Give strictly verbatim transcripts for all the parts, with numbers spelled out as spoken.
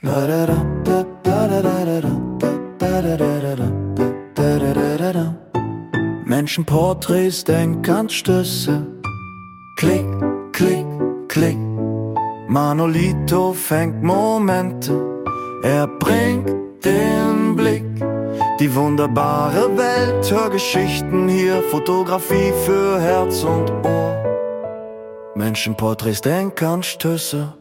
Menschenporträts, Denkanstöße. Klick, klick, klick. Manolito fängt Momente. Er bringt den Blick. Die wunderbare Welt, Hörgeschichten hier. Fotografie für Herz und Ohr. Menschenporträts, Denkanstöße.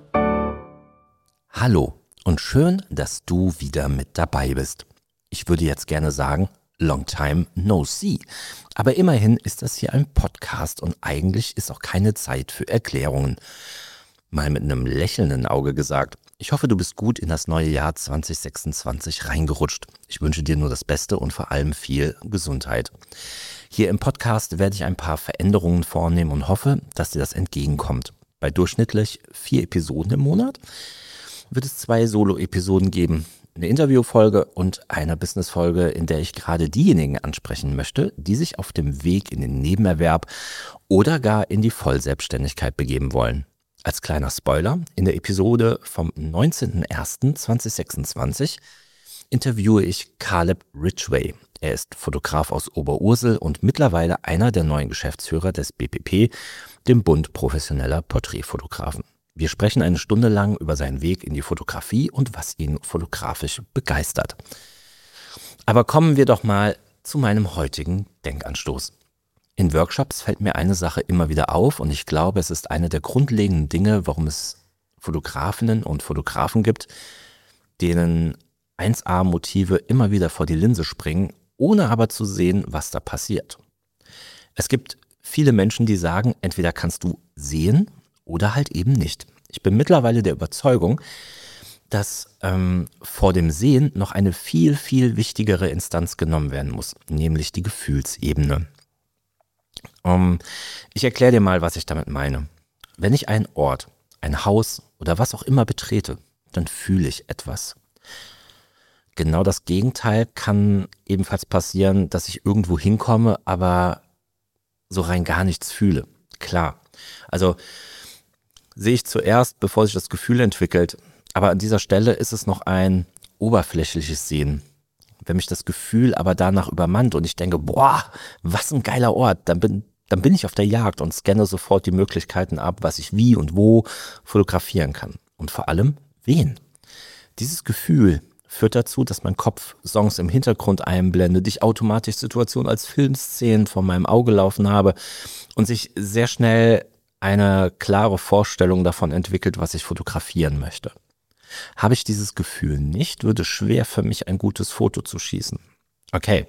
Hallo und schön, dass du wieder mit dabei bist. Ich würde jetzt gerne sagen, long time no see. Aber immerhin ist das hier ein Podcast und eigentlich ist auch keine Zeit für Erklärungen. Mal mit einem lächelnden Auge gesagt, ich hoffe, du bist gut in das neue Jahr zwanzig sechsundzwanzig reingerutscht. Ich wünsche dir nur das Beste und vor allem viel Gesundheit. Hier im Podcast werde ich ein paar Veränderungen vornehmen und hoffe, dass dir das entgegenkommt. Bei durchschnittlich vier Episoden im Monat wird es zwei Solo-Episoden geben, eine Interviewfolge und eine Business-Folge, in der ich gerade diejenigen ansprechen möchte, die sich auf dem Weg in den Nebenerwerb oder gar in die Vollselbstständigkeit begeben wollen. Als kleiner Spoiler, in der Episode vom neunzehnten ersten zweitausendsechsundzwanzig interviewe ich Caleb Ridgway. Er ist Fotograf aus Oberursel und mittlerweile einer der neuen Geschäftsführer des B P P, dem Bund professioneller Porträtfotografen. Wir sprechen eine Stunde lang über seinen Weg in die Fotografie und was ihn fotografisch begeistert. Aber kommen wir doch mal zu meinem heutigen Denkanstoß. In Workshops fällt mir eine Sache immer wieder auf und ich glaube, es ist eine der grundlegenden Dinge, warum es Fotografinnen und Fotografen gibt, denen eins A Motive immer wieder vor die Linse springen, ohne aber zu sehen, was da passiert. Es gibt viele Menschen, die sagen, entweder kannst du sehen oder halt eben nicht. Ich bin mittlerweile der Überzeugung, dass ähm, vor dem Sehen noch eine viel, viel wichtigere Instanz genommen werden muss, nämlich die Gefühlsebene. Um, ich erkläre dir mal, was ich damit meine. Wenn ich einen Ort, ein Haus oder was auch immer betrete, dann fühle ich etwas. Genau das Gegenteil kann ebenfalls passieren, dass ich irgendwo hinkomme, aber so rein gar nichts fühle. Klar, also sehe ich zuerst, bevor sich das Gefühl entwickelt. Aber an dieser Stelle ist es noch ein oberflächliches Sehen. Wenn mich das Gefühl aber danach übermannt und ich denke, boah, was ein geiler Ort, dann bin, dann bin ich auf der Jagd und scanne sofort die Möglichkeiten ab, was ich wie und wo fotografieren kann. Und vor allem, wen. Dieses Gefühl führt dazu, dass mein Kopf Songs im Hintergrund einblendet, ich automatisch Situationen als Filmszenen vor meinem Auge laufen habe und sich sehr schnell eine klare Vorstellung davon entwickelt, was ich fotografieren möchte. Habe ich dieses Gefühl nicht, würde es schwer für mich ein gutes Foto zu schießen. Okay,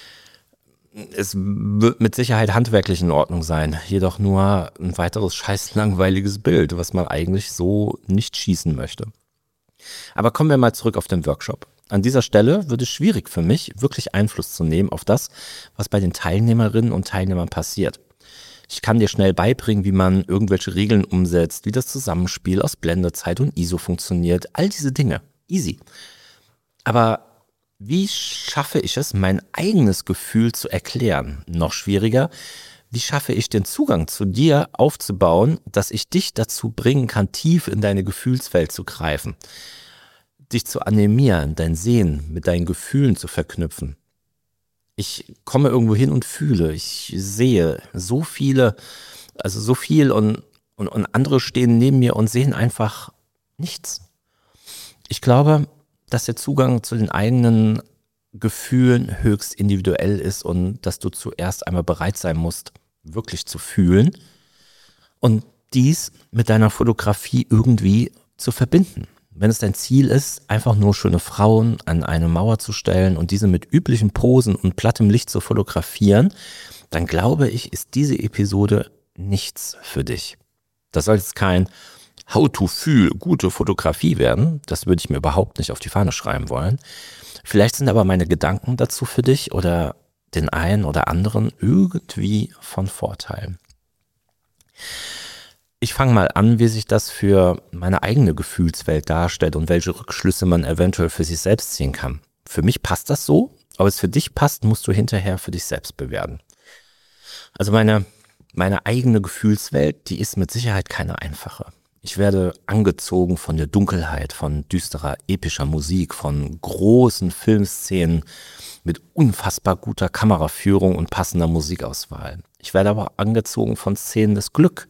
es wird mit Sicherheit handwerklich in Ordnung sein, jedoch nur ein weiteres scheiß langweiliges Bild, was man eigentlich so nicht schießen möchte. Aber kommen wir mal zurück auf den Workshop. An dieser Stelle wird es schwierig für mich, wirklich Einfluss zu nehmen auf das, was bei den Teilnehmerinnen und Teilnehmern passiert. Ich kann dir schnell beibringen, wie man irgendwelche Regeln umsetzt, wie das Zusammenspiel aus Blendezeit und I S O funktioniert, all diese Dinge. Easy. Aber wie schaffe ich es, mein eigenes Gefühl zu erklären? Noch schwieriger, wie schaffe ich den Zugang zu dir aufzubauen, dass ich dich dazu bringen kann, tief in deine Gefühlswelt zu greifen, dich zu animieren, dein Sehen mit deinen Gefühlen zu verknüpfen. Ich komme irgendwo hin und fühle, ich sehe so viele, also so viel und, und, und andere stehen neben mir und sehen einfach nichts. Ich glaube, dass der Zugang zu den eigenen Gefühlen höchst individuell ist und dass du zuerst einmal bereit sein musst, wirklich zu fühlen und dies mit deiner Fotografie irgendwie zu verbinden. Wenn es dein Ziel ist, einfach nur schöne Frauen an eine Mauer zu stellen und diese mit üblichen Posen und plattem Licht zu fotografieren, dann glaube ich, ist diese Episode nichts für dich. Das soll jetzt kein How-to-Feel gute Fotografie werden, das würde ich mir überhaupt nicht auf die Fahne schreiben wollen. Vielleicht sind aber meine Gedanken dazu für dich oder den einen oder anderen irgendwie von Vorteil. Ich fange mal an, wie sich das für meine eigene Gefühlswelt darstellt und welche Rückschlüsse man eventuell für sich selbst ziehen kann. Für mich passt das so, ob es für dich passt, musst du hinterher für dich selbst bewerten. Also meine, meine eigene Gefühlswelt, die ist mit Sicherheit keine einfache. Ich werde angezogen von der Dunkelheit, von düsterer, epischer Musik, von großen Filmszenen mit unfassbar guter Kameraführung und passender Musikauswahl. Ich werde aber angezogen von Szenen des Glück,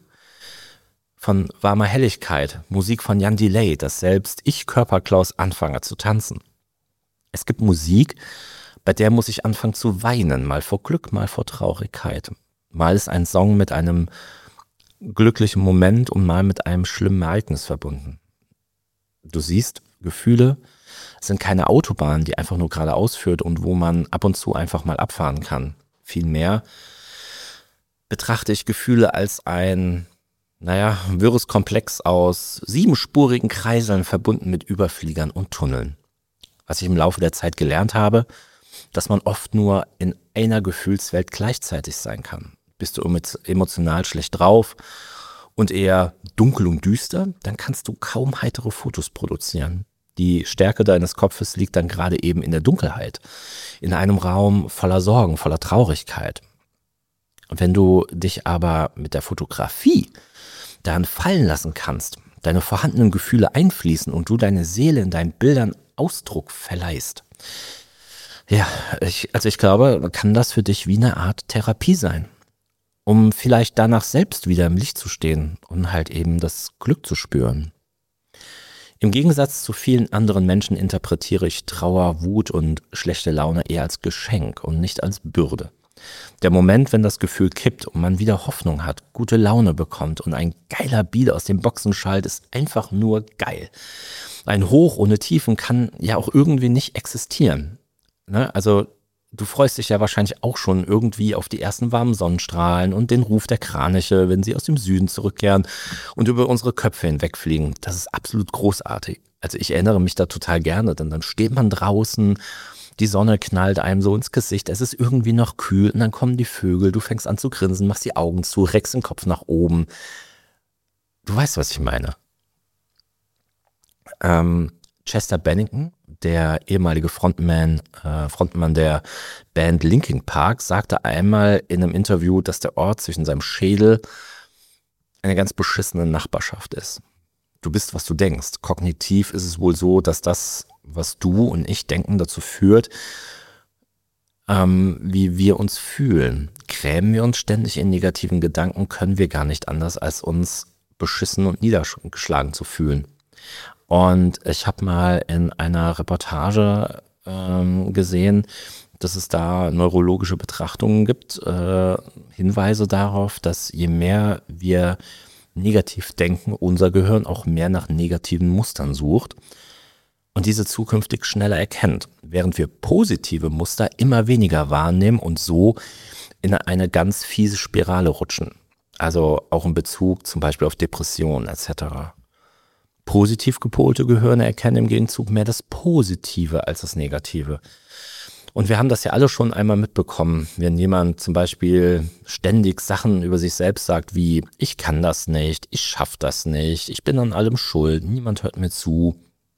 von warmer Helligkeit, Musik von Jan Delay, dass selbst ich, Körperklaus, anfange zu tanzen. Es gibt Musik, bei der muss ich anfangen zu weinen, mal vor Glück, mal vor Traurigkeit. Mal ist ein Song mit einem glücklichen Moment und mal mit einem schlimmen Ereignis verbunden. Du siehst, Gefühle sind keine Autobahn, die einfach nur geradeaus führt und wo man ab und zu einfach mal abfahren kann. Vielmehr betrachte ich Gefühle als ein, naja, wirres Komplex aus siebenspurigen Kreiseln verbunden mit Überfliegern und Tunneln. Was ich im Laufe der Zeit gelernt habe, dass man oft nur in einer Gefühlswelt gleichzeitig sein kann. Bist du emotional schlecht drauf und eher dunkel und düster, dann kannst du kaum heitere Fotos produzieren. Die Stärke deines Kopfes liegt dann gerade eben in der Dunkelheit, in einem Raum voller Sorgen, voller Traurigkeit. Und wenn du dich aber mit der Fotografie daran fallen lassen kannst, deine vorhandenen Gefühle einfließen und du deine Seele in deinen Bildern Ausdruck verleihst, ja, ich, also ich glaube, kann das für dich wie eine Art Therapie sein, um vielleicht danach selbst wieder im Licht zu stehen und halt eben das Glück zu spüren. Im Gegensatz zu vielen anderen Menschen interpretiere ich Trauer, Wut und schlechte Laune eher als Geschenk und nicht als Bürde. Der Moment, wenn das Gefühl kippt und man wieder Hoffnung hat, gute Laune bekommt und ein geiler Beat aus den Boxen schallt, ist einfach nur geil. Ein Hoch ohne Tiefen kann ja auch irgendwie nicht existieren. Ne? Also du freust dich ja wahrscheinlich auch schon irgendwie auf die ersten warmen Sonnenstrahlen und den Ruf der Kraniche, wenn sie aus dem Süden zurückkehren und über unsere Köpfe hinwegfliegen. Das ist absolut großartig. Also ich erinnere mich da total gerne, denn dann steht man draußen, die Sonne knallt einem so ins Gesicht, es ist irgendwie noch kühl und dann kommen die Vögel, du fängst an zu grinsen, machst die Augen zu, reckst den Kopf nach oben. Du weißt, was ich meine. Ähm, Chester Bennington, der ehemalige Frontman, äh, Frontmann der Band Linkin Park, sagte einmal in einem Interview, dass der Ort zwischen seinem Schädel eine ganz beschissene Nachbarschaft ist. Du bist, was du denkst. Kognitiv ist es wohl so, dass das, was du und ich denken, dazu führt, ähm, wie wir uns fühlen. Grämen wir uns ständig in negativen Gedanken, können wir gar nicht anders, als uns beschissen und niedergeschlagen zu fühlen. Und ich habe mal in einer Reportage ähm, gesehen, dass es da neurologische Betrachtungen gibt, äh, Hinweise darauf, dass je mehr wir negativ denken, unser Gehirn auch mehr nach negativen Mustern sucht und diese zukünftig schneller erkennt, während wir positive Muster immer weniger wahrnehmen und so in eine ganz fiese Spirale rutschen. Also auch in Bezug zum Beispiel auf Depressionen et cetera. Positiv gepolte Gehirne erkennen im Gegenzug mehr das Positive als das Negative. Und wir haben das ja alle schon einmal mitbekommen, wenn jemand zum Beispiel ständig Sachen über sich selbst sagt wie, ich kann das nicht, ich schaffe das nicht, ich bin an allem schuld, niemand hört mir zu,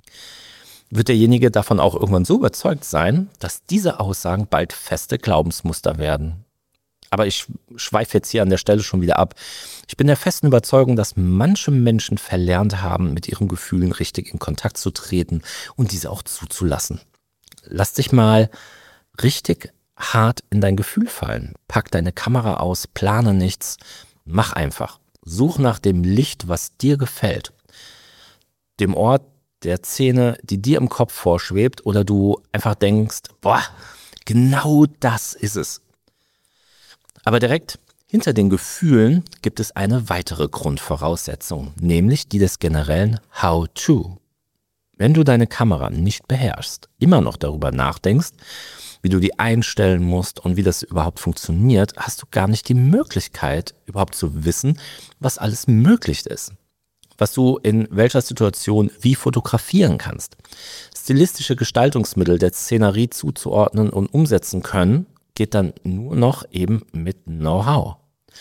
wird derjenige davon auch irgendwann so überzeugt sein, dass diese Aussagen bald feste Glaubensmuster werden. Aber ich schweife jetzt hier an der Stelle schon wieder ab. Ich bin der festen Überzeugung, dass manche Menschen verlernt haben, mit ihren Gefühlen richtig in Kontakt zu treten und diese auch zuzulassen. Lass dich mal richtig hart in dein Gefühl fallen. Pack deine Kamera aus, plane nichts, mach einfach. Such nach dem Licht, was dir gefällt. Dem Ort der Szene, die dir im Kopf vorschwebt oder du einfach denkst, boah, genau das ist es. Aber direkt hinter den Gefühlen gibt es eine weitere Grundvoraussetzung, nämlich die des generellen How-to. Wenn du deine Kamera nicht beherrschst, immer noch darüber nachdenkst, wie du die einstellen musst und wie das überhaupt funktioniert, hast du gar nicht die Möglichkeit, überhaupt zu wissen, was alles möglich ist. Was du in welcher Situation wie fotografieren kannst. Stilistische Gestaltungsmittel der Szenerie zuzuordnen und umsetzen können, geht dann nur noch eben mit Know-how.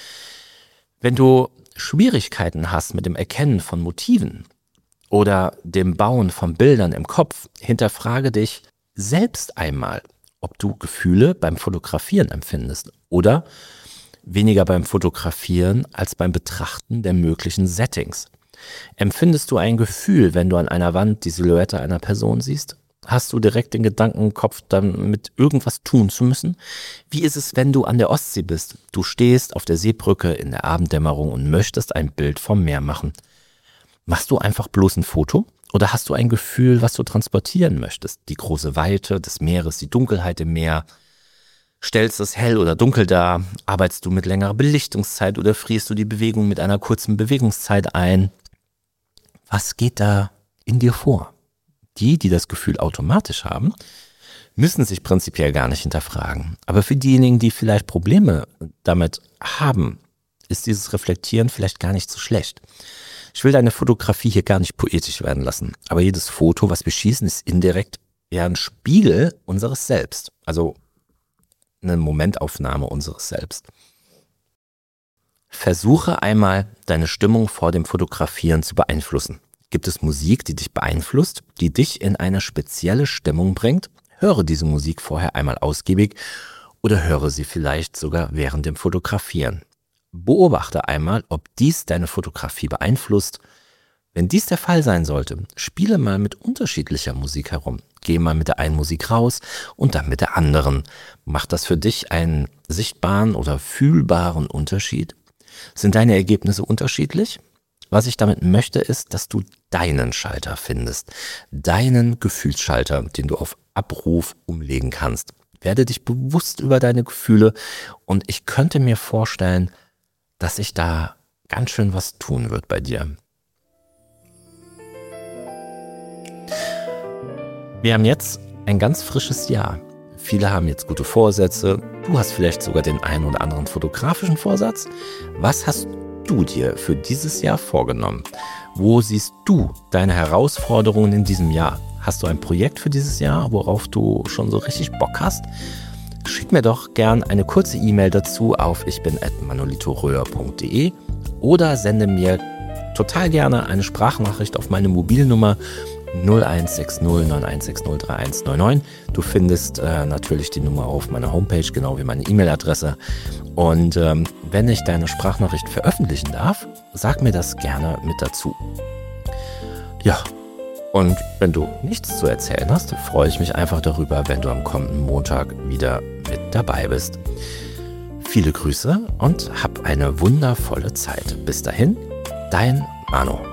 Wenn du Schwierigkeiten hast mit dem Erkennen von Motiven oder dem Bauen von Bildern im Kopf, hinterfrage dich selbst einmal, ob du Gefühle beim Fotografieren empfindest oder weniger beim Fotografieren als beim Betrachten der möglichen Settings. Empfindest du ein Gefühl, wenn du an einer Wand die Silhouette einer Person siehst? Hast du direkt den Gedanken im Kopf, damit irgendwas tun zu müssen? Wie ist es, wenn du an der Ostsee bist? Du stehst auf der Seebrücke in der Abenddämmerung und möchtest ein Bild vom Meer machen. Machst du einfach bloß ein Foto? Oder hast du ein Gefühl, was du transportieren möchtest? Die große Weite des Meeres, die Dunkelheit im Meer. Stellst es hell oder dunkel dar? Arbeitest du mit längerer Belichtungszeit oder frierst du die Bewegung mit einer kurzen Bewegungszeit ein? Was geht da in dir vor? Die, die das Gefühl automatisch haben, müssen sich prinzipiell gar nicht hinterfragen. Aber für diejenigen, die vielleicht Probleme damit haben, ist dieses Reflektieren vielleicht gar nicht so schlecht. Ich will deine Fotografie hier gar nicht poetisch werden lassen, aber jedes Foto, was wir schießen, ist indirekt ja ein Spiegel unseres Selbst, also eine Momentaufnahme unseres Selbst. Versuche einmal, deine Stimmung vor dem Fotografieren zu beeinflussen. Gibt es Musik, die dich beeinflusst, die dich in eine spezielle Stimmung bringt? Höre diese Musik vorher einmal ausgiebig oder höre sie vielleicht sogar während dem Fotografieren. Beobachte einmal, ob dies deine Fotografie beeinflusst. Wenn dies der Fall sein sollte, spiele mal mit unterschiedlicher Musik herum. Geh mal mit der einen Musik raus und dann mit der anderen. Macht das für dich einen sichtbaren oder fühlbaren Unterschied? Sind deine Ergebnisse unterschiedlich? Was ich damit möchte, ist, dass du deinen Schalter findest. Deinen Gefühlsschalter, den du auf Abruf umlegen kannst. Werde dich bewusst über deine Gefühle und ich könnte mir vorstellen, dass sich da ganz schön was tun wird bei dir. Wir haben jetzt ein ganz frisches Jahr. Viele haben jetzt gute Vorsätze. Du hast vielleicht sogar den einen oder anderen fotografischen Vorsatz. Was hast du dir für dieses Jahr vorgenommen? Wo siehst du deine Herausforderungen in diesem Jahr? Hast du ein Projekt für dieses Jahr, worauf du schon so richtig Bock hast? Schick mir doch gern eine kurze E-Mail dazu auf ich bin at manolitoröhr punkt de oder sende mir total gerne eine Sprachnachricht auf meine Mobilnummer null eins sechs null neun eins sechs null drei eins neun neun. Du findest äh, natürlich die Nummer auf meiner Homepage, genau wie meine E-Mail-Adresse. Und ähm, wenn ich deine Sprachnachricht veröffentlichen darf, sag mir das gerne mit dazu. Ja, und wenn du nichts zu erzählen hast, freue ich mich einfach darüber, wenn du am kommenden Montag wieder mit dabei bist. Viele Grüße und hab eine wundervolle Zeit. Bis dahin, dein Mano.